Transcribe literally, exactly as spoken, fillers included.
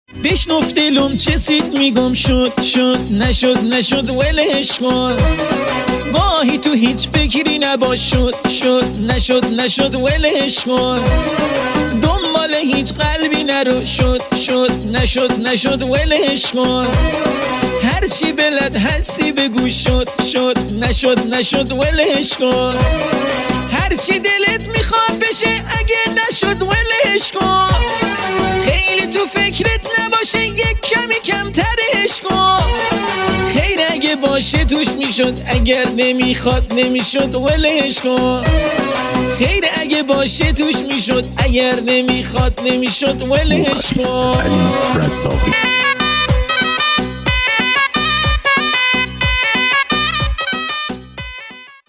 بشنف دلم چه سید میگم شد شد نشد نشد ولش کن گاهی تو هیچ فکری نباش شد شد نشد نشد ولش کن دنبال هیچ قلبی نرو شد شد نشد نشد ولش کن هرچی بلد هستی بگو شد شد نشد نشد ولش کن هرچی دلت میخواد بشه اگه نشد ولش کن خیلی تو فکرت نباشه یک کمی کمترش کن خیر اگه باشه توش میشد اگر نمیخواد نمیشد ولش کن خیر اگه باشه توش میشد اگر نمیخواد نمیشد ولش کن.